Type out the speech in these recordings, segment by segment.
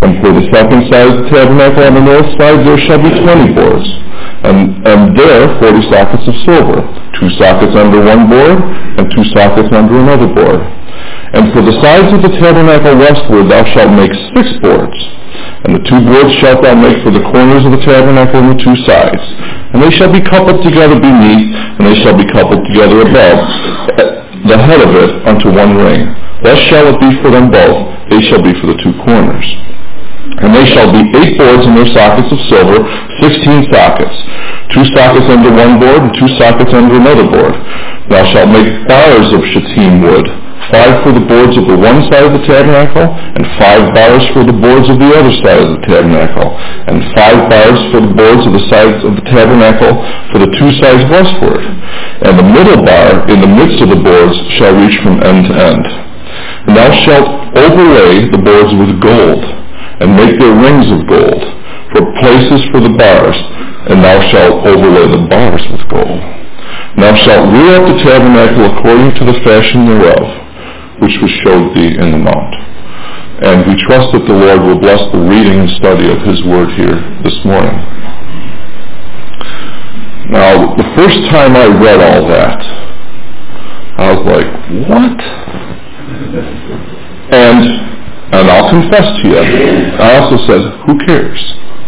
And for the second side of the tabernacle on the north side, there shall be 20 boards. And there 40 sockets of silver, 2 sockets under one board, and 2 sockets under another board. And for the sides of the tabernacle westward thou shalt make 6 boards. And the 2 boards shalt thou make for the corners of the tabernacle on the 2 sides. And they shall be coupled together beneath, and they shall be coupled together above the head of it unto one ring. Thus shall it be for them both. They shall be for the 2 corners. And they shall be 8 boards in their sockets of silver, 16 sockets. 2 sockets under one board, and 2 sockets under another board. Thou shalt make bars of shittim wood, 5 for the boards of the one side of the tabernacle, and 5 bars for the boards of the other side of the tabernacle, and 5 bars for the boards of the sides of the tabernacle for the 2 sides westward. And the middle bar in the midst of the boards shall reach from end to end. And thou shalt overlay the boards with gold, and make their rings of gold, for places for the bars, and thou shalt overlay the bars with gold. And thou shalt rear up the tabernacle according to the fashion thereof, which was showed thee in the mount. And we trust that the Lord will bless the reading and study of His Word here this morning. Now, the first time I read all that, I was like, what? And I'll confess to you, I also said, who cares?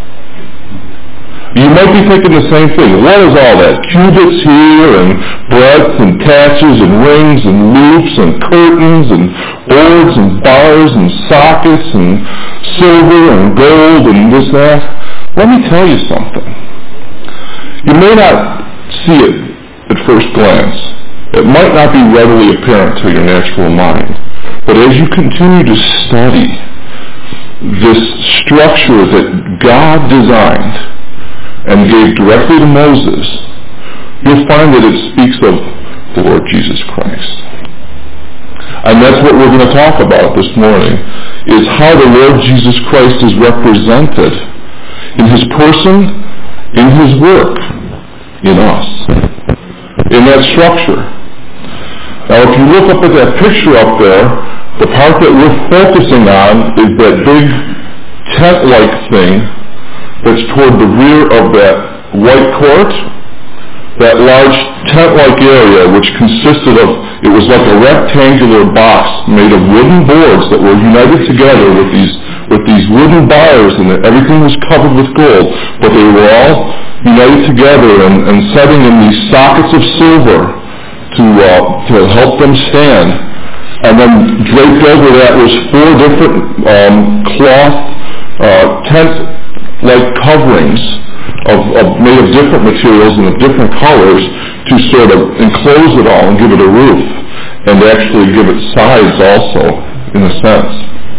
You might be thinking the same thing. What is all that? Cubits here, and breadth, and patches, and rings, and loops, and curtains, and boards, and bars, and sockets, and silver, and gold, and this, that. Let me tell you something. You may not see it at first glance. It might not be readily apparent to your natural mind. But as you continue to study this structure that God designed and gave directly to Moses, you'll find that it speaks of the Lord Jesus Christ. And that's what we're going to talk about this morning, is how the Lord Jesus Christ is represented in His person, in His work, in us, in that structure. Now, if you look up at that picture up there, the part that we're focusing on is that big tent-like thing that's toward the rear of that white court, that large tent-like area which consisted of, it was like a rectangular box made of wooden boards that were united together with these wooden bars, and everything was covered with gold, but they were all united together and setting in these sockets of silver to help them stand. And then draped over that was 4 different cloth tent-like coverings made of different materials and of different colors to sort of enclose it all and give it a roof, and actually give it sides also, in a sense.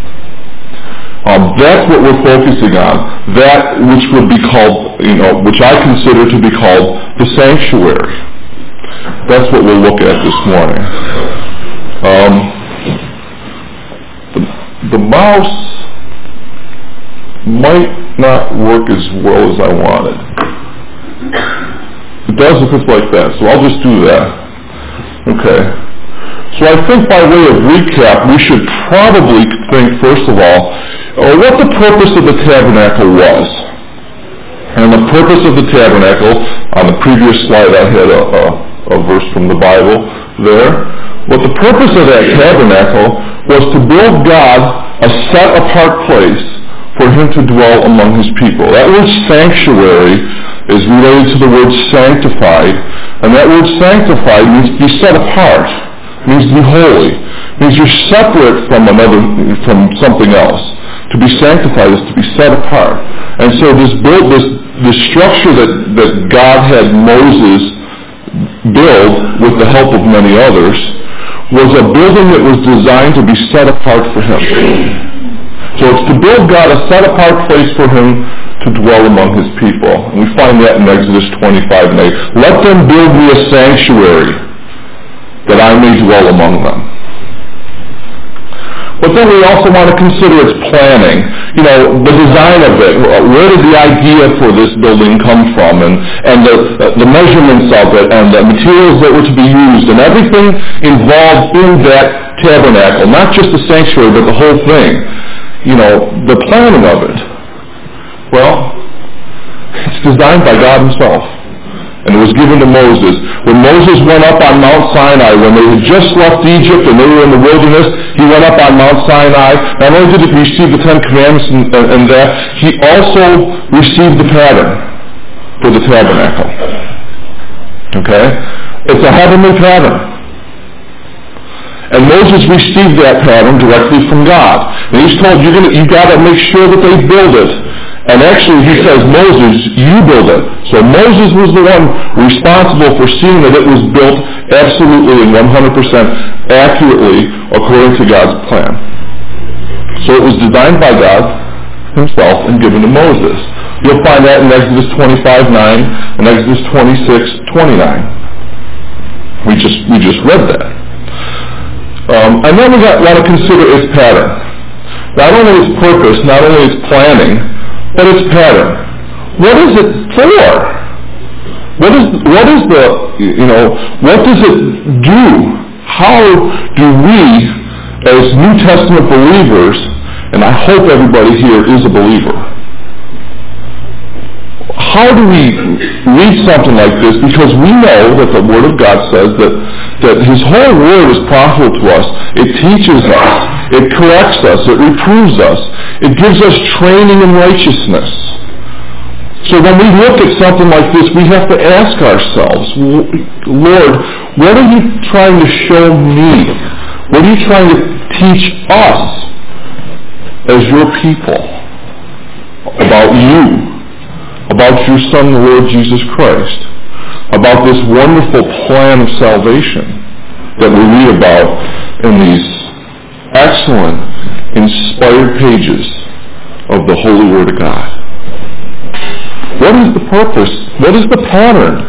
That's what we're focusing on. That which would be called, which I consider to be called the sanctuary. That's what we'll look at this morning. The mouse might not work as well as I wanted. It does if it's like that, so I'll just do that. Okay. So I think by way of recap, we should probably think, first of all, what the purpose of the tabernacle was. And the purpose of the tabernacle, on the previous slide I had a verse from the Bible there. What the purpose of that tabernacle was to build God a set-apart place for Him to dwell among His people. That word sanctuary is related to the word sanctified, and that word sanctified means to be set apart, means to be holy, means you're separate from something else. To be sanctified is to be set apart. And so this structure that God had Moses build with the help of many others was a building that was designed to be set apart for Him. So it's to build God a set apart place for Him to dwell among His people. And we find that in Exodus 25:8. Let them build me a sanctuary that I may dwell among them. But then we also want to consider its planning. The design of it. Where did the idea for this building come from? And the measurements of it, and the materials that were to be used, and everything involved in that tabernacle. Not just the sanctuary, but the whole thing. the planning of it? Well, it's designed by God himself. And it was given to Moses. When Moses went up on Mount Sinai, when they had just left Egypt and they were in the wilderness, he went up on Mount Sinai. Not only did he receive the Ten Commandments and that, he also received the pattern for the tabernacle. Okay? It's a heavenly pattern. And Moses received that pattern directly from God. And he's told, you've got to make sure that they build it. And actually, he says, Moses, you build it. So Moses was the one responsible for seeing that it was built absolutely and 100% accurately according to God's plan. So it was designed by God himself and given to Moses. You'll find that in Exodus 25:9 and Exodus 26:29. We just read that. And then we want to consider its pattern. Not only its purpose, not only its planning, but its pattern. What is it for? What does it do? How do we, as New Testament believers, and I hope everybody here is a believer, how do we read something like this? Because we know that the Word of God says that His whole Word is profitable to us. It teaches us. It corrects us. It reproves us. It gives us training in righteousness. So when we look at something like this, we have to ask ourselves, Lord, what are you trying to show me? What are you trying to teach us as your people about you? About your Son, the Lord Jesus Christ, about this wonderful plan of salvation that we read about in these excellent, inspired pages of the Holy Word of God. What is the purpose? What is the pattern?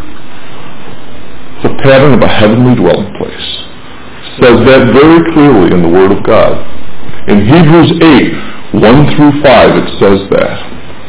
It's a pattern of a heavenly dwelling place. It says that very clearly in the Word of God. In Hebrews 8, 1 through 5, it says that.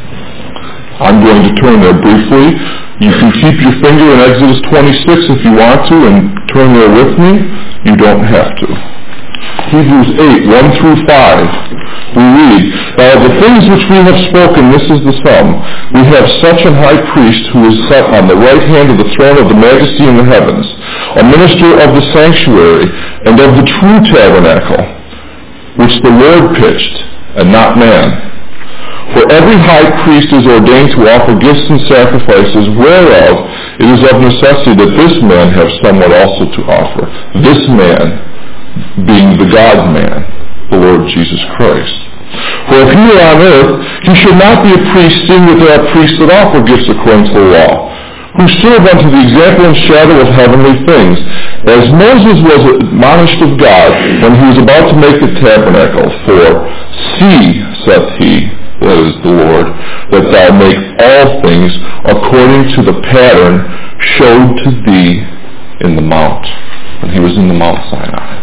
I'm going to turn there briefly. You can keep your finger in Exodus 26 if you want to and turn there with me. You don't have to. Hebrews 8, 1 through 5. We read, Now of the things which we have spoken, this is the sum. We have such an high priest who is set on the right hand of the throne of the majesty in the heavens, a minister of the sanctuary and of the true tabernacle, which the Lord pitched, and not man. For every high priest is ordained to offer gifts and sacrifices, whereof it is of necessity that this man have somewhat also to offer. This man being the God-man, the Lord Jesus Christ. For if he were on earth, he should not be a priest, seeing that there are priests that offer gifts according to the law, who serve unto the example and shadow of heavenly things. As Moses was admonished of God when he was about to make the tabernacle, for, See, saith he, that is the Lord, that thou make all things according to the pattern showed to thee in the mount, when he was in the Mount Sinai.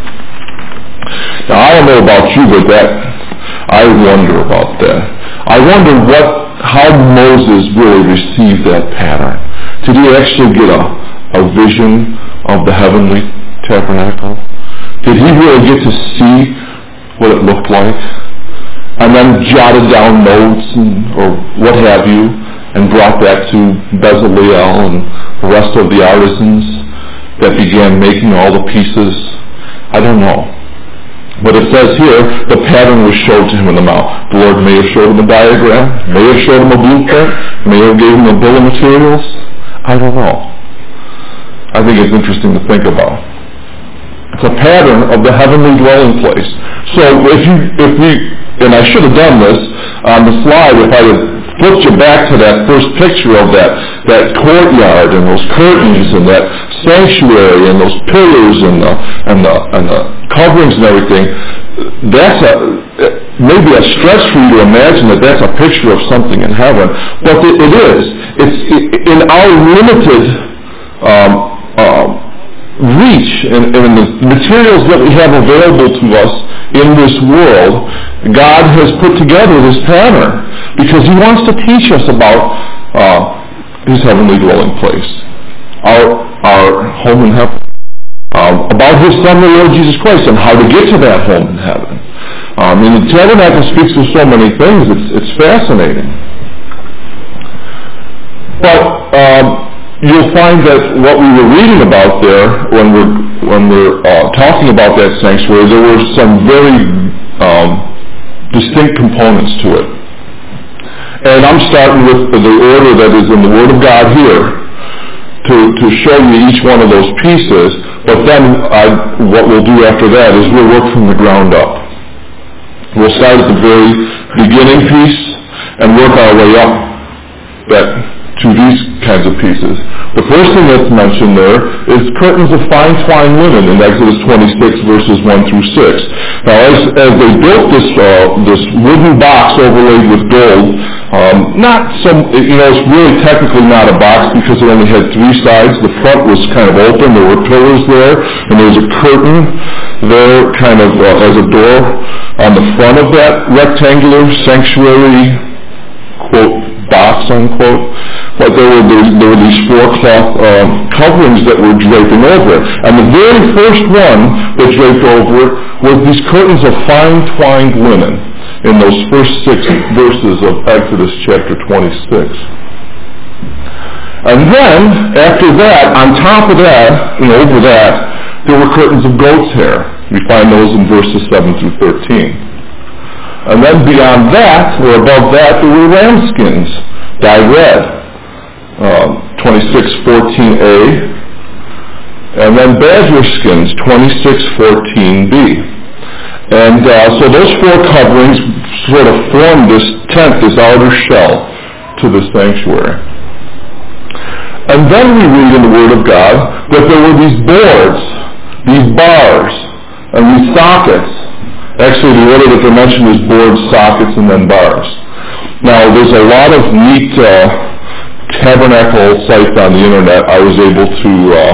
Now I don't know about you, but I wonder about that. I wonder how Moses really received that pattern. Did he actually get a vision of the heavenly tabernacle? Did he really get to see what it looked like? And then jotted down notes or what have you, and brought that to Bezalel and the rest of the artisans that began making all the pieces? I don't know. But it says here, the pattern was showed to him in the mount. The Lord may have showed him a diagram, may have showed him a blueprint, may have gave him a bill of materials. I don't know. I think it's interesting to think about. It's a pattern of the heavenly dwelling place. So if we and I should have done this on the slide if I had flipped you back to that first picture of that courtyard and those curtains and that sanctuary and those pillars and the coverings and everything. That's maybe a stretch for you to imagine that's a picture of something in heaven, but it is. It's in our limited reach and in the materials that we have available to us in this world. God has put together this pattern because He wants to teach us about His heavenly dwelling place, our home in heaven, about His Son, the Lord Jesus Christ, and how to get to that home in heaven. And the tabernacle speaks of so many things. It's fascinating. But you'll find that what we were reading about there, when we're talking about that sanctuary, there were some very distinct components to it. And I'm starting with the order that is in the Word of God here to show you each one of those pieces. But then what we'll do after that is we'll work from the ground up. We'll start at the very beginning piece and work our way up to these kinds of pieces. The first thing that's mentioned there is curtains of fine twined linen in Exodus 26 verses 1 through 6. Now as they built this wooden box overlaid with gold, it's really technically not a box because it only had three sides. The front was kind of open, there were pillars there, and there was a curtain there kind of as a door on the front of that rectangular sanctuary, quote, box, unquote. But there were these four cloth coverings that were draping over it. And the very first one that draped over it was these curtains of fine twined linen in those first 6 verses of Exodus chapter 26. And then, after that, on top of that, over that, there were curtains of goat's hair. We find those in verses 7 through 13. And then beyond that, or above that, there were ram skins, dyed red. 26:14a, and then badger skins, 26:14b. And so those four coverings sort of form this tent, this outer shell to the sanctuary. And then we read in the Word of God that there were these boards, these bars, and these sockets. Actually, the order that they're mentioned is boards, sockets, and then bars. Now, there's a lot of neat tabernacle sites on the internet. I was able to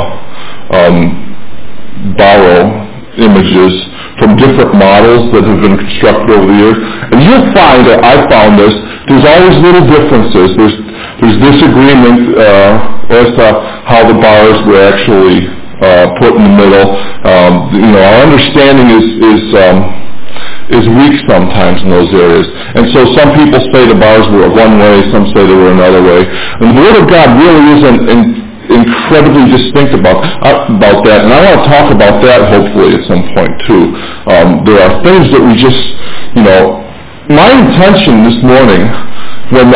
borrow images from different models that have been constructed over the years. And you'll find that I found this, there's always little differences. There's disagreement as to how the bars were actually put in the middle. Our understanding is weak sometimes in those areas. And so some people say the bars were one way, some say they were another way. And the Word of God really isn't incredibly distinct about that. And I want to talk about that hopefully at some point too. There are things that we just, my intention this morning when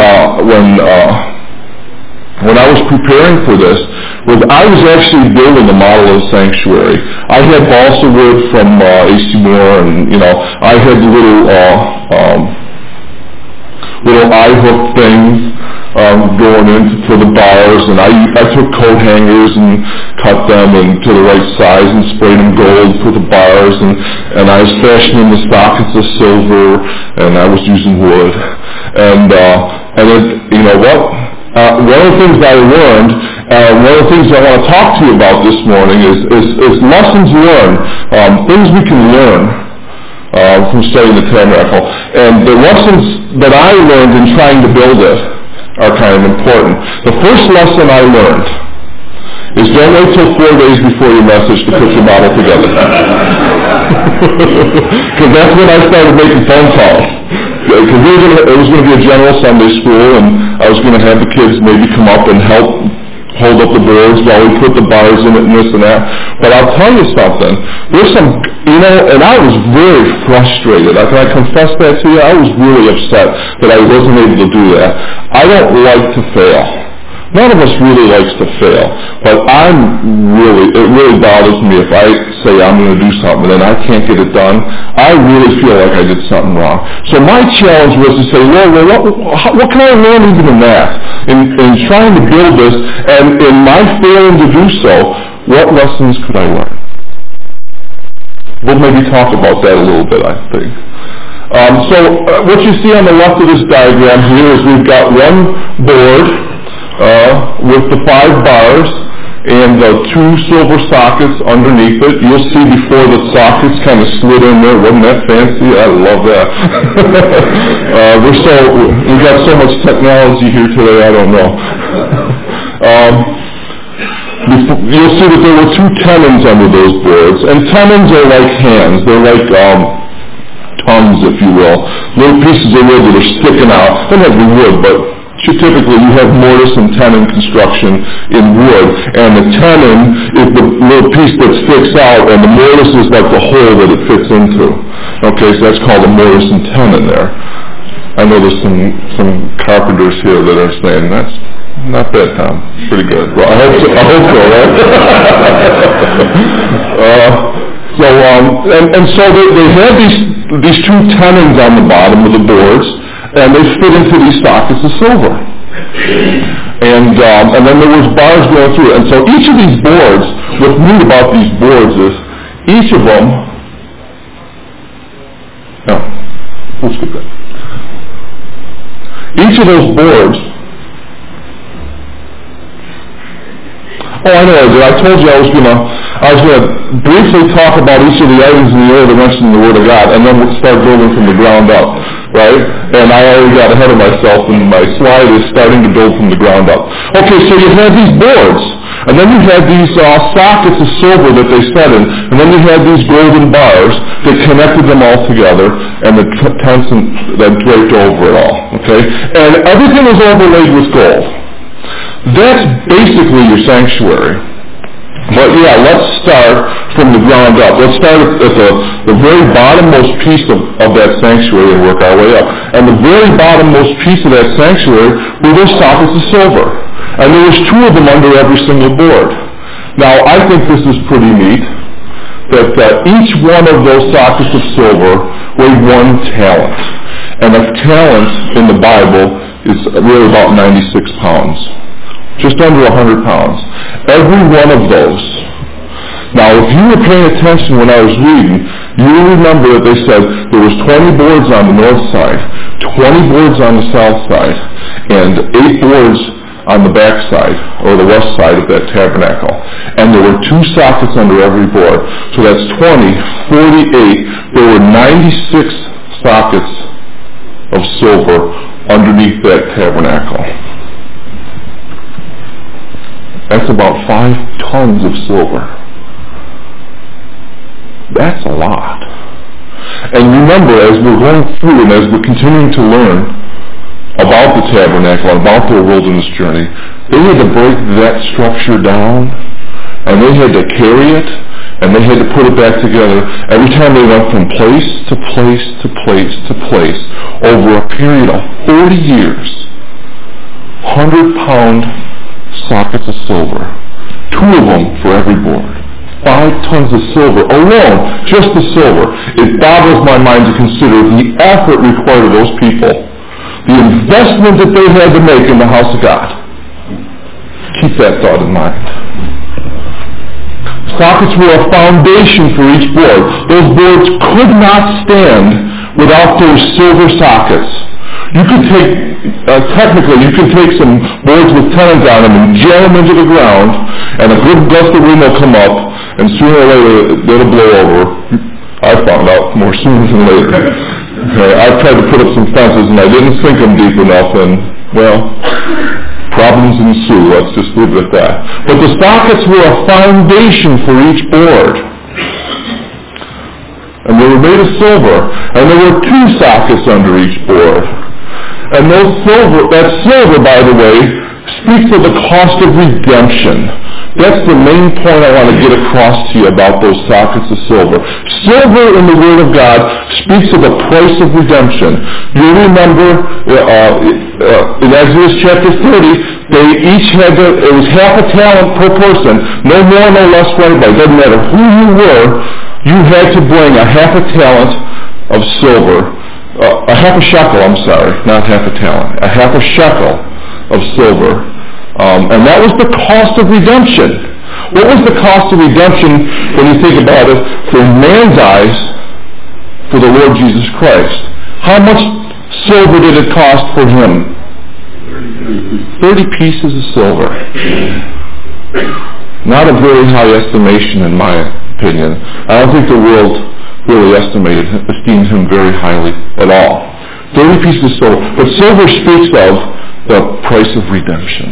I was preparing for this was I was actually building a model of sanctuary. I had balsa wood from A.C. Moore, and I had little eye hook things going in for the bars, and I took coat hangers and cut them to the right size and sprayed them gold for the bars, and I was fashioning the sockets of silver, and I was using wood, and then one of the things I learned, one of the things I want to talk to you about this morning is lessons learned, things we can learn from studying the tabernacle. And the lessons that I learned in trying to build it are kind of important. The first lesson I learned is don't wait till 4 days before your message to put your model together. Because that's when I started making phone calls. Because it was going to be a general Sunday school, and I was going to have the kids maybe come up and help hold up the boards while we put the bars in it and this and that. But I'll tell you something. There's some, and I was very frustrated. Can I confess that to you? I was really upset that I wasn't able to do that. I don't like to fail. None of us really likes to fail, but it really bothers me if I say I'm going to do something and then I can't get it done. I really feel like I did something wrong. So my challenge was to say, Lord, what can I learn even in that? In trying to build this, and in my failing to do so, what lessons could I learn? We'll maybe talk about that a little bit, I think. What you see on the left of this diagram here is we've got one board with the 5 bars and the 2 silver sockets underneath it. You'll see before the sockets kind of slid in there. Wasn't that fancy? I love that. We've got so much technology here today, I don't know. You'll see that there were 2 tenons under those boards, and tenons are like hands. They're like tongues, if you will, little pieces of wood that are sticking out. Doesn't have to be wood, but typically you have mortise and tenon construction in wood, and the tenon is the little piece that sticks out, and the mortise is like the hole that it fits into. Okay, so that's called a mortise and tenon there. I know there's some carpenters here that are saying, that's not bad, Tom. Pretty good. Well, I hope so, right? So they had these two tenons on the bottom of the boards, and they fit into these sockets of silver. And then there was bars going through it. And so each of these boards, what's neat about these boards is each of them, let's get that. Each of those boards, I know I did. I told you I was going to briefly talk about each of the items in the order mentioned in the Word of God, and then we'll start building from the ground up, right? And I already got ahead of myself, and my slide is starting to build from the ground up. Okay, so you had these boards, and then you had these sockets of silver that they set in, and then you had these golden bars that connected them all together, and the tents that draped over it all, okay? And everything was overlaid with gold. That's basically your sanctuary. But yeah, let's start from the ground up. Let's start at the very bottommost piece of that sanctuary and work our way up. And the very bottommost piece of that sanctuary were those sockets of silver. And there was two of them under every single board. Now, I think this is pretty neat, that each one of those sockets of silver weighed 1 talent. And a talent in the Bible is really about 96 pounds. Just under 100 pounds. Every one of those. Now, if you were paying attention when I was reading, you will remember that they said there was 20 boards on the north side, 20 boards on the south side, and 8 boards on the back side, or the west side of that tabernacle. And there were 2 sockets under every board. So that's 20, 48. There were 96 sockets of silver underneath that tabernacle. That's about 5 tons of silver. That's a lot. And remember, as we're going through and as we're continuing to learn about the tabernacle, about their wilderness journey, they had to break that structure down, and they had to carry it, and they had to put it back together every time they went from place to place to place to place over a period of 40 years. 100-pound sockets of silver, 2 of them for every board, 5 tons of silver alone, just the silver. It boggles my mind to consider the effort required of those people, the investment that they had to make in the house of God. Keep that thought in mind. Sockets were a foundation for each board. Those boards could not stand without those silver sockets. You could technically take some boards with tenons on them and jam them into the ground, and a good gust of wind will come up, and sooner or later it'll blow over. I found out more sooner than later. Okay, I've tried to put up some fences, and I didn't sink them deep enough, and, well, problems ensue. Let's just leave it at that. But the sockets were a foundation for each board. And they were made of silver, and there were 2 sockets under each board. And that silver, by the way, speaks of the cost of redemption. That's the main point I want to get across to you about those sockets of silver. Silver in the Word of God speaks of the price of redemption. You remember in Exodus chapter 30, they each had it was half a talent per person, no more, no less for anybody. Doesn't matter who you were, you had to bring a half a talent of silver. A half a shekel, not half a talent. A half a shekel of silver. And that was the cost of redemption. What was the cost of redemption when you think about it from man's eyes for the Lord Jesus Christ? How much silver did it cost for him? 30 pieces of silver. Not a very high estimation in my opinion. I don't think the world really esteemed him very highly at all. 30 pieces of silver. But silver speaks of the price of redemption.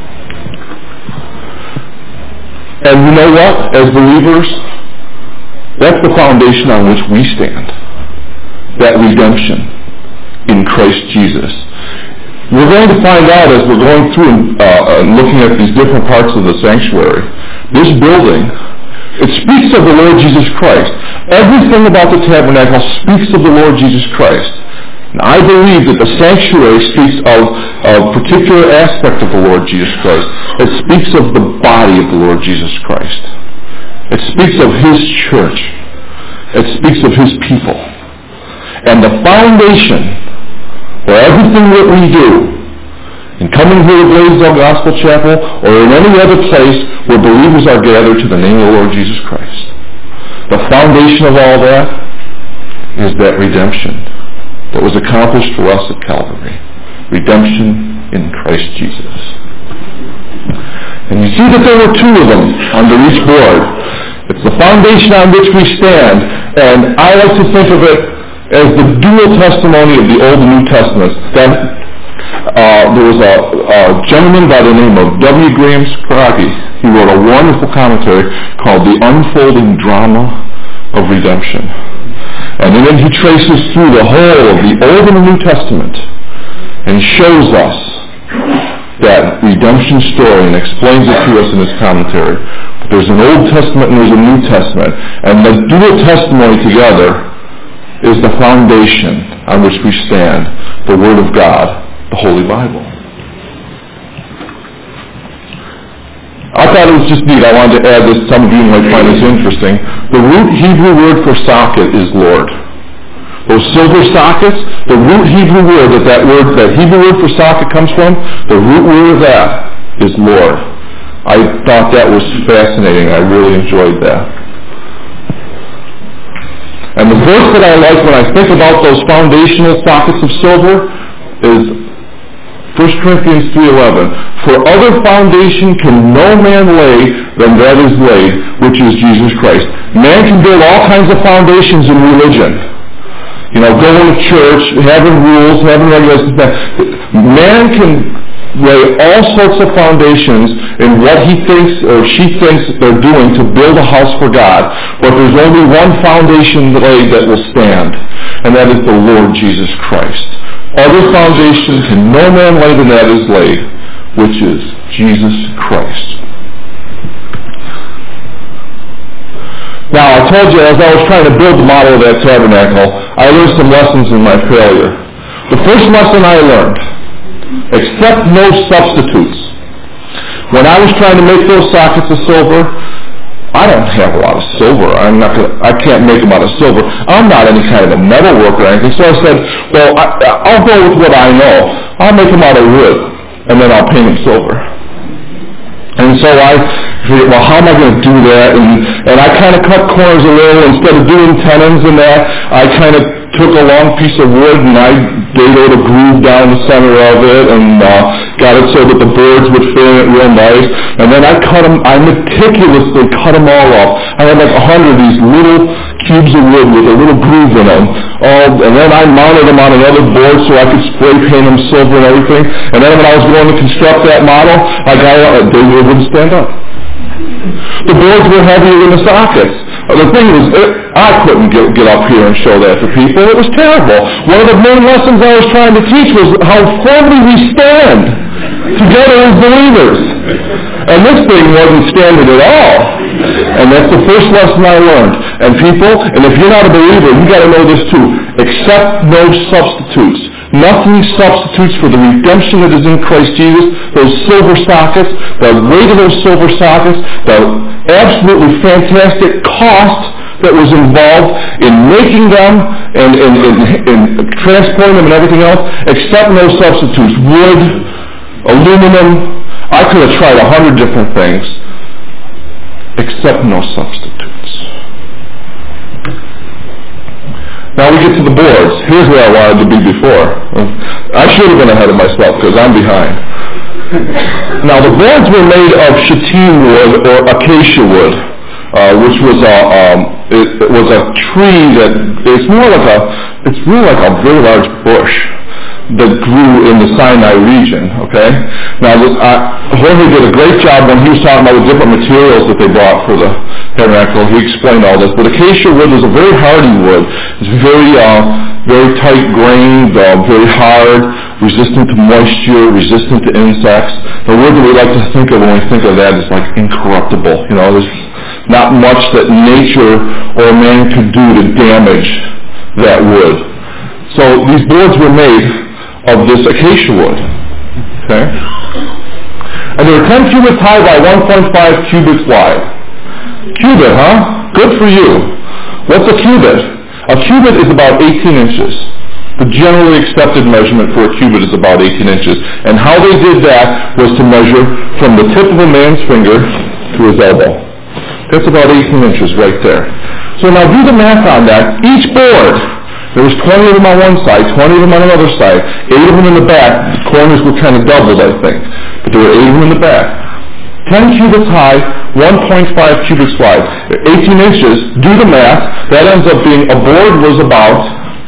And you know what? As believers, That's the foundation on which we stand. That redemption in Christ Jesus. We're going to find out as we're going through and looking at these different parts of the sanctuary. This building, it speaks of the Lord Jesus Christ. Everything about the tabernacle speaks of the Lord Jesus Christ. And I believe that the sanctuary speaks of a particular aspect of the Lord Jesus Christ. It speaks of the body of the Lord Jesus Christ. It speaks of His church. It speaks of His people. And the foundation for everything that we do, in coming here to Blaisdell Gospel Chapel or in any other place where believers are gathered to the name of the Lord Jesus Christ, the foundation of all that is that redemption that was accomplished for us at Calvary. Redemption in Christ Jesus. And you see that there were two of them under each board. It's the foundation on which we stand, and I like to think of it as the dual testimony of the Old and New Testaments. There was a gentleman by the name of W. Graham Scroggie. He wrote a wonderful commentary called The Unfolding Drama of Redemption. And then he traces through the whole of the Old and the New Testament and shows us that redemption story and explains it to us in his commentary. There's an Old Testament and there's a New Testament. And the dual testimony together is the foundation on which we stand, the Word of God, the Holy Bible. I thought it was just neat. I wanted to add this. Some of you might find this interesting. The root Hebrew word for socket is Lord. Those silver sockets, the root Hebrew word that Hebrew word for socket comes from, the root word of that is Lord. I thought that was fascinating. I really enjoyed that. And the verse that I like when I think about those foundational sockets of silver is 1 Corinthians 3:11. For other foundation can no man lay than that is laid, which is Jesus Christ. Man can build all kinds of foundations in religion. Going to church, having rules, having regulations. Man can lay all sorts of foundations in what he thinks or she thinks they're doing to build a house for God. But there's only one foundation laid that will stand, and that is the Lord Jesus Christ. Other foundation can no man lay than that is laid, which is Jesus Christ. Now, I told you as I was trying to build the model of that tabernacle, I learned some lessons in my failure. The first lesson I learned, accept no substitutes. When I was trying to make those sockets of silver, I don't have a lot of silver. I can't make them out of silver. I'm not any kind of a metal worker or anything. So I said, well, I'll go with what I know. I'll make them out of wood, and then I'll paint them silver. And so I figured, well, how am I going to do that? And I kind of cut corners a little. Instead of doing tenons and that, I kind of took a long piece of wood and I did a groove down the center of it and got it so that the boards would fit in it real nice. And then I meticulously cut them all up. I had like 100 of these little cubes of wood with a little groove in them. And then I mounted them on another board so I could spray paint them silver and everything. And then when I was going to construct that model, they wouldn't stand up. The boards were heavier than the sockets. The thing is, I couldn't get up here and show that to people. It was terrible. One of the main lessons I was trying to teach was how firmly we stand together as believers. And this thing wasn't standing at all. And that's the first lesson I learned. And if you're not a believer, you got to know this too. Accept no substitutes. Nothing substitutes for the redemption that is in Christ Jesus. Those silver sockets, the weight of those silver sockets, the absolutely fantastic cost that was involved in making them and in transporting them and everything else. Accept no substitutes. Wood, aluminum. I could have tried 100 different things. Accept no substitutes. Now we get to the boards. Here's where I wanted to be before. I should have been ahead of myself because I'm behind. Now the boards were made of shittim wood or acacia wood, which was a tree that it's really like a very large bush. that grew in the Sinai region, okay? Now, Jorge did a great job when he was talking about the different materials that they brought for the tabernacle. He explained all this. But acacia wood is a very hardy wood. It's very tight-grained, very hard, resistant to moisture, resistant to insects. The word that we like to think of when we think of that is like incorruptible. You know, there's not much that nature or man could do to damage that wood. So these boards were made of this acacia wood. Okay? And they were 10 cubits high by 1.5 cubits wide. Cubit, huh? Good for you. What's a cubit? A cubit is about 18 inches. The generally accepted measurement for a cubit is about 18 inches. And how they did that was to measure from the tip of a man's finger to his elbow. That's about 18 inches right there. So now do the math on that. Each board, there was 20 of them on one side, 20 of them on another side, 8 of them in the back. The corners were kind of doubled, I think. But there were 8 of them in the back. 10 cubits high, 1.5 cubits wide. 18 inches, do the math. That ends up being, a board was about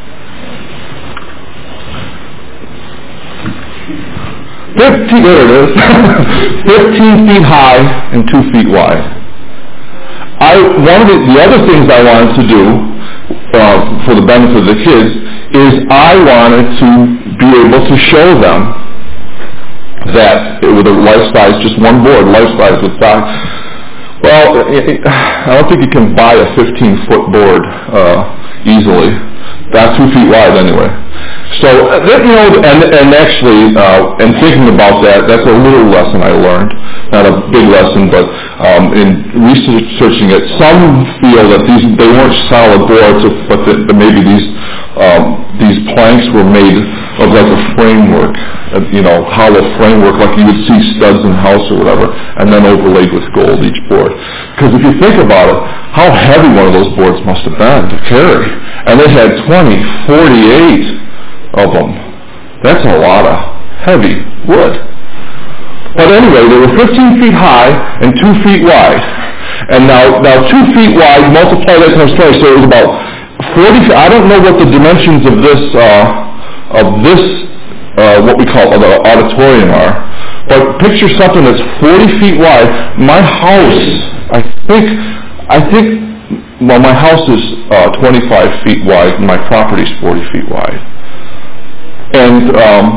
15 feet high and 2 feet wide. One of the other things I wanted to do for the benefit of the kids is I wanted to be able to show them that with a life size, just one board, life size with size. Well, I don't think you can buy a 15-foot board easily. Not 2 feet wide anyway. So, and actually, in thinking about that, that's a little lesson I learned. Not a big lesson, but in researching it, some feel that they weren't solid boards, but that maybe these planks were made of like a framework, hollow framework, like you would see studs in a house or whatever, and then overlaid with gold each board. Because if you think about it, how heavy one of those boards must have been to carry. And they had 20, 48 of them. That's a lot of heavy wood. But anyway, they were 15 feet high and 2 feet wide. And now 2 feet wide, multiply that times 20, so it was about 40 feet. I don't know what the dimensions of this what we call the auditorium are. But picture something that's 40 feet wide. My house, I think, my house is 25 feet wide and my property is 40 feet wide. And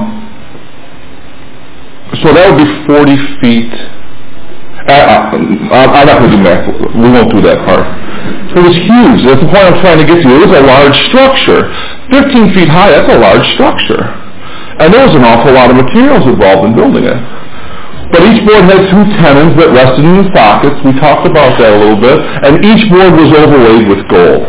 so that would be 40 feet. I'm not going to do math. We won't do that part. So it was huge. That's the point I'm trying to get to. It was a large structure. 15 feet high, that's a large structure. And there was an awful lot of materials involved in building it. But each board had 2 tenons that rested in the sockets. We talked about that a little bit. And each board was overlaid with gold.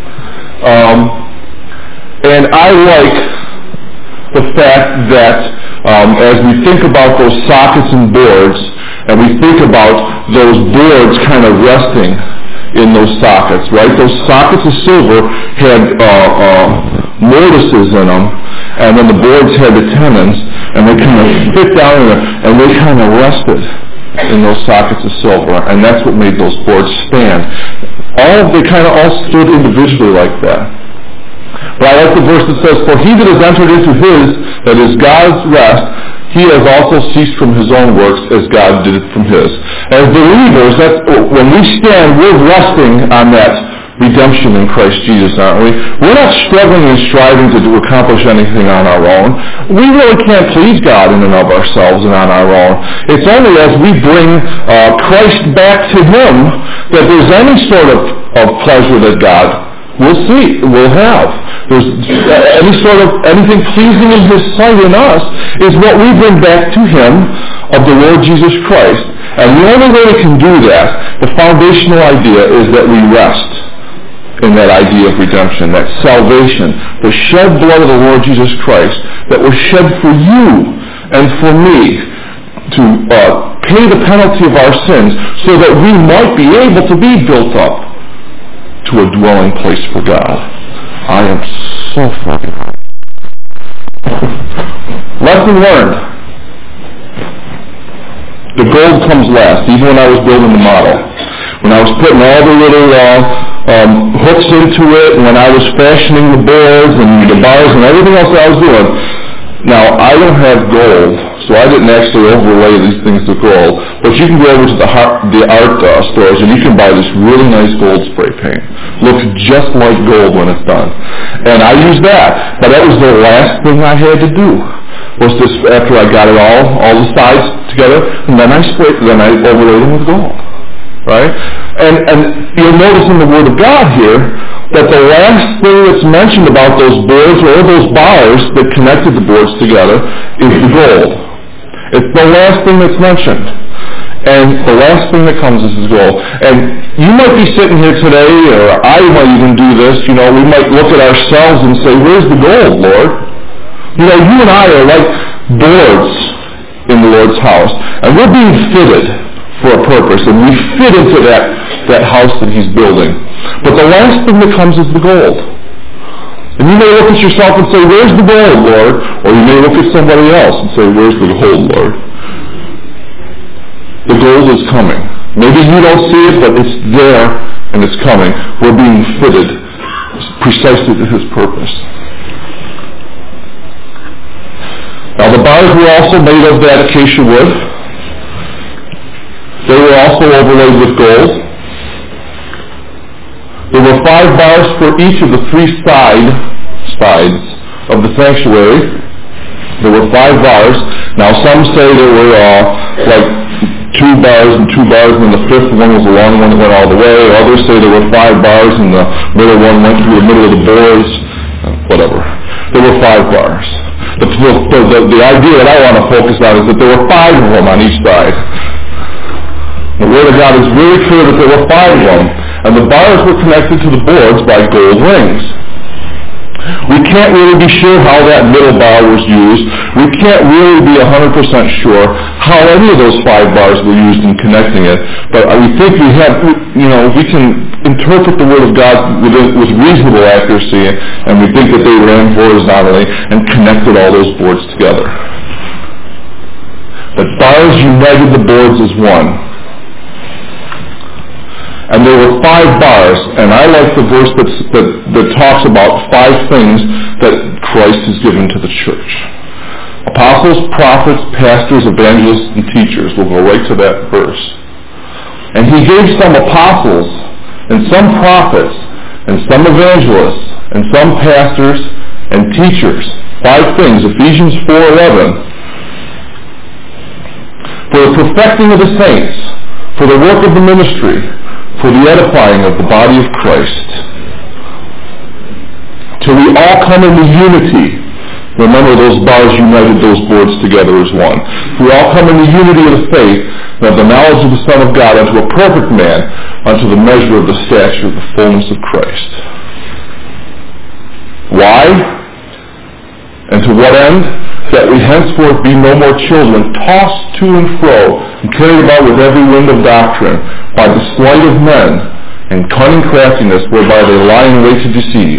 And I like the fact that as we think about those sockets and boards, and we think about those boards kind of resting in those sockets, right? Those sockets of silver had mortises in them, and then the boards had the tenons, and they kind of fit down in there, and they kind of rested in those sockets of silver, and that's what made those boards stand. They kind of all stood individually like that. But I like the verse that says, "For he that has entered into his, that is God's rest, he has also ceased from his own works as God did it from his." As believers, when we stand, we're resting on that redemption in Christ Jesus, aren't we? We're not struggling and striving to accomplish anything on our own. We really can't please God in and of ourselves and on our own. It's only as we bring Christ back to him that there's any sort of pleasure that God will have. There's anything pleasing in his sight in us is what we bring back to him of the Lord Jesus Christ. And the only way we can do that, the foundational idea, is that we rest in that idea of redemption, that salvation, the shed blood of the Lord Jesus Christ that was shed for you and for me to pay the penalty of our sins so that we might be able to be built up to a dwelling place for God. I am so fucking high. Lesson learned. The gold comes last, even when I was building the model. When I was putting all the little hooks into it, and when I was fashioning the boards and the bars and everything else that I was doing, Now, I don't have gold, so I didn't actually overlay these things with gold, but you can go over to the art stores and you can buy this really nice gold spray paint. Looks just like gold when it's done. And I used that, but that was the last thing I had to do. Was this after I got it all the sides together, and then I overlaid them with gold. Right? And you'll notice in the Word of God here that the last thing that's mentioned about those boards or those bars that connected the boards together is the gold. It's the last thing that's mentioned. And the last thing that comes is gold. And you might be sitting here today, or I might even do this, we might look at ourselves and say, where's the gold, Lord? You and I are like boards in the Lord's house. And we're being fitted for a purpose. And we fit into that house that He's building. But the last thing that comes is the gold. And you may look at yourself and say, where's the gold, Lord? Or you may look at somebody else and say, where's the gold, Lord? The gold is coming. Maybe you don't see it, but it's there and it's coming. We're being fitted precisely to His purpose. Now the bars were also made of that acacia wood. They were also overlaid with gold. There were 5 bars for each of the 3 sides of the sanctuary. There were 5 bars. Now some say there were like 2 bars and 2 bars, and then the 5th one was a long one that went all the way. Others say there were 5 bars and the middle one went through the middle of the boards. Whatever. There were 5 bars. The idea that I want to focus on is that there were 5 of them on each side. The Word of God is really clear that there were 5 of them. And the bars were connected to the boards by gold rings. We can't really be sure how that middle bar was used. We can't really be 100% sure how any of those 5 bars were used in connecting it. But we think we can interpret the Word of God with reasonable accuracy, and we think that they ran horizontally and connected all those boards together. But bars united the boards as one. And there were 5 bars, and I like the verse that talks about 5 things that Christ has given to the church. Apostles, prophets, pastors, evangelists, and teachers. We'll go right to that verse. And He gave some apostles, and some prophets, and some evangelists, and some pastors, and teachers. 5 things, Ephesians 4:11. For the perfecting of the saints, for the work of the ministry, for the edifying of the body of Christ, till we all come into unity. Remember, those bars united those boards together as one. We all come into unity of the faith and of the knowledge of the Son of God, unto a perfect man, unto the measure of the stature of the fullness of Christ. Why? And to what end? That we henceforth be no more children, tossed to and fro, and carried about with every wind of doctrine, by the sleight of men, and cunning craftiness, whereby they lie in wait to deceive.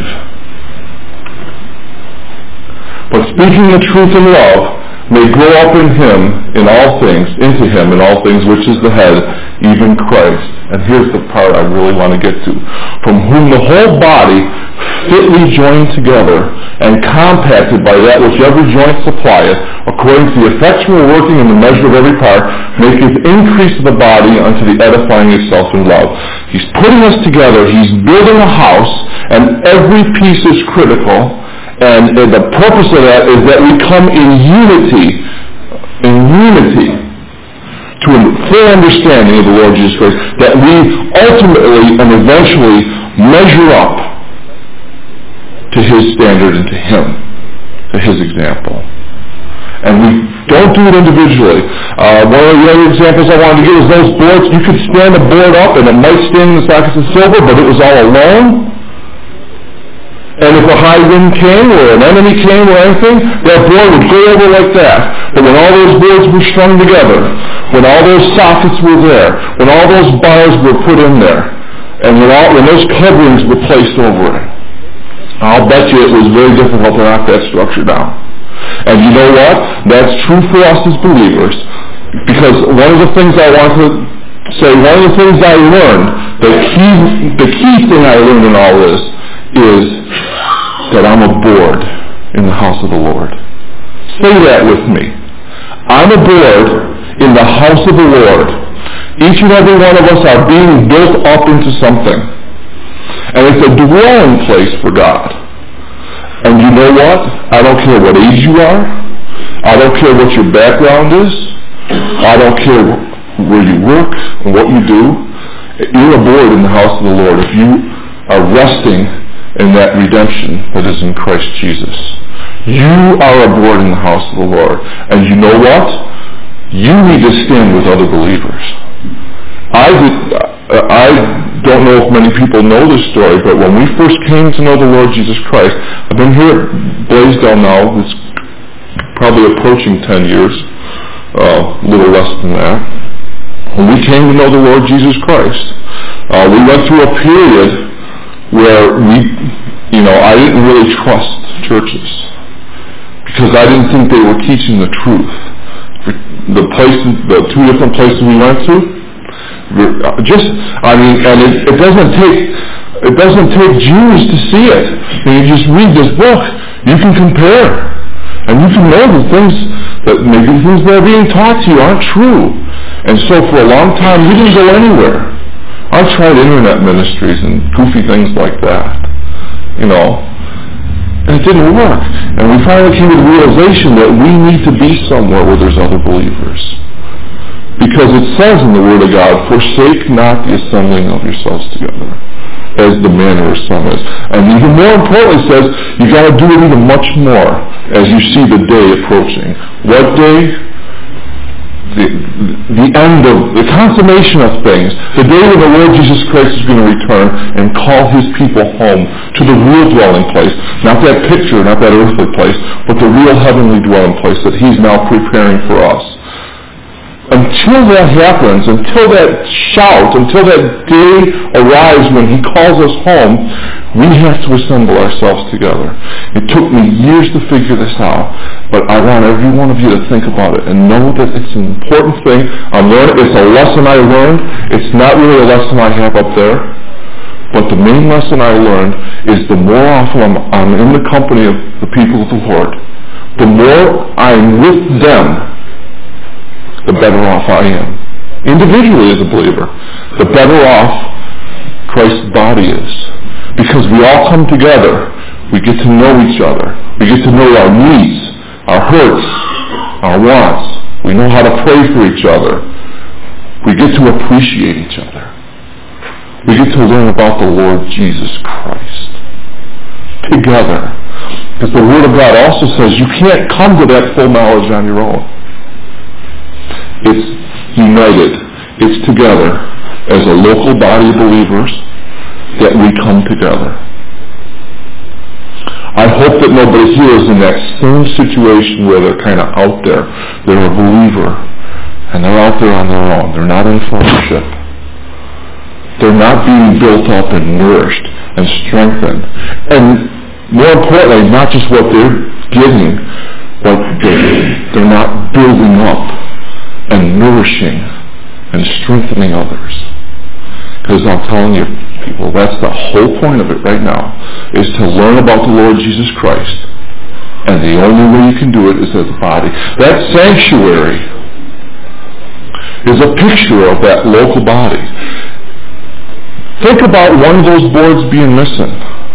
But speaking the truth in love, may grow up in Him in all things, into Him in all things, which is the head, even Christ. And here's the part I really want to get to. From whom the whole body, fitly joined together, and compacted by that which every joint supplieth, according to the effectual working in the measure of every part, maketh increase of the body unto the edifying itself in love. He's putting us together. He's building a house, and every piece is critical. And the purpose of that is that we come in unity, to a full understanding of the Lord Jesus Christ, that we ultimately and eventually measure up to His standard and to Him, to His example. And we don't do it individually. One of the other examples I wanted to give is those boards. You could stand a board up and it might stand in the sockets of silver, but it was all alone. And if a high wind came or an enemy came or anything, that board would go over like that. But when all those boards were strung together, when all those sockets were there, when all those bars were put in there, and when those coverings were placed over it, I'll bet you it was very difficult to knock that structure down. And you know what? That's true for us as believers. Because one of the things I want to say, one of the things I learned, the key thing I learned in all this is that I'm a board in the house of the Lord. Say that with me. I'm aboard in the house of the Lord. Each and every one of us are being built up into something. And it's a dwelling place for God. And you know what? I don't care what age you are. I don't care what your background is. I don't care where you work and what you do. You're aboard in the house of the Lord if you are resting in that redemption that is in Christ Jesus. You are aboard in the house of the Lord. And you know what? You need to stand with other believers. I don't know if many people know this story, but when we first came to know the Lord Jesus Christ, I've been here at Blaisdell now, it's probably approaching 10 years, a little less than that. When we came to know the Lord Jesus Christ, we went through a period where I didn't really trust churches because I didn't think they were teaching the truth. The two different places we went to, and it doesn't take Jews to see it. And you just read this book, you can compare, and you can know that maybe the things that are being taught to you aren't true. And so for a long time, we didn't go anywhere. I tried internet ministries and goofy things like that, and it didn't work. And we finally came to the realization that we need to be somewhere where there's other believers. Because it says in the Word of God, forsake not the assembling of yourselves together, as the manner of some is. And even more importantly, it says you got to do it even much more as you see the day approaching. What day? The end of the consummation of things, the day when the Lord Jesus Christ is going to return and call His people home to the real dwelling place, not that picture, not that earthly place, but the real heavenly dwelling place that He's now preparing for us. Until that happens, until that day arrives when He calls us home, we have to assemble ourselves together. It took me years to figure this out, but I want every one of you to think about it and know that it's an important thing. It's a lesson I learned. It's not really a lesson I have up there, but the main lesson I learned is the more often I'm in the company of the people of the Lord, the more I'm with them, the better off I am. Individually as a believer, the better off Christ's body is. Because we all come together, we get to know each other. We get to know our needs, our hurts, our wants. We know how to pray for each other. We get to appreciate each other. We get to learn about the Lord Jesus Christ together. Because the Word of God also says you can't come to that full knowledge on your own. It's united. It's together as a local body of believers that we come together. I hope that nobody here is in that same situation where they're kind of out there. They're a believer and they're out there on their own. They're not in fellowship. They're not being built up and nourished and strengthened. And more importantly, not just what they're getting, but they're not building up and nourishing and strengthening others. Because I'm telling you, people, that's the whole point of it right now, is to learn about the Lord Jesus Christ. And the only way you can do it is as a body. That sanctuary is a picture of that local body. Think about one of those boards being missing.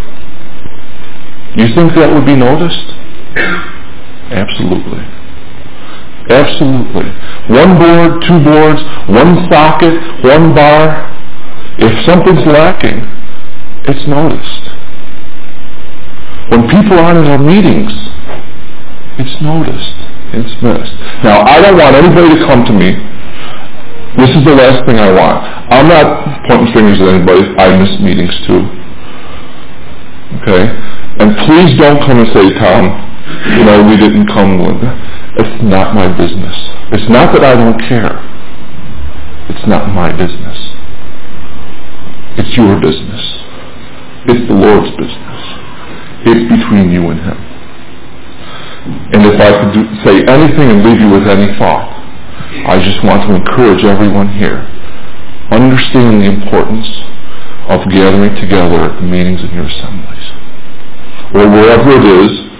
You think that would be noticed? Absolutely. Absolutely. One board, two boards, one socket, one bar. If something's lacking, it's noticed. When people aren't in our meetings, it's noticed. It's missed. Now, I don't want anybody to come to me. This is the last thing I want. I'm not pointing fingers at anybody. I miss meetings too. Okay? And please don't come and say, Tom, we didn't come with that. It's not my business. It's not that I don't care. It's not my business. It's your business. It's the Lord's business. It's between you and Him. And if I could say anything and leave you with any thought, I just want to encourage everyone here. Understand the importance of gathering together at the meetings in your assemblies, or wherever it is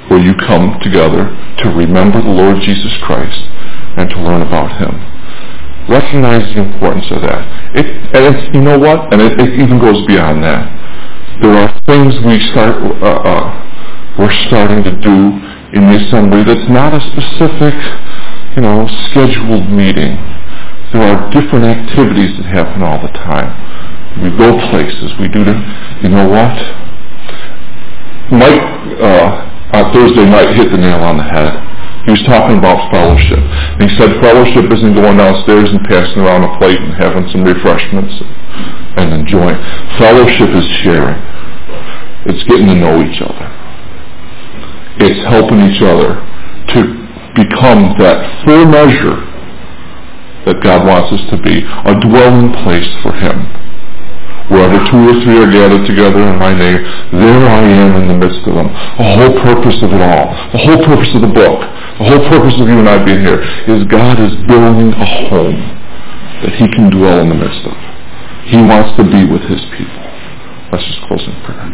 where you come together to remember the Lord Jesus Christ and to learn about Him. Recognize the importance of that. You know what? And it even goes beyond that. There are things we're starting to do in the assembly that's not a specific, scheduled meeting. There are different activities that happen all the time. We go places. We do you know what? Mike, on Thursday night, hit the nail on the head. He was talking about fellowship. And he said fellowship isn't going downstairs and passing around a plate and having some refreshments and enjoying. Fellowship is sharing. It's getting to know each other. It's helping each other to become that full measure that God wants us to be, a dwelling place for Him. Wherever 2 or 3 are gathered together in my name, there I am in the midst of them. The whole purpose of it all, the whole purpose of the book, the whole purpose of you and I being here is God is building a home that He can dwell in the midst of. He wants to be with His people. Let's just close in prayer.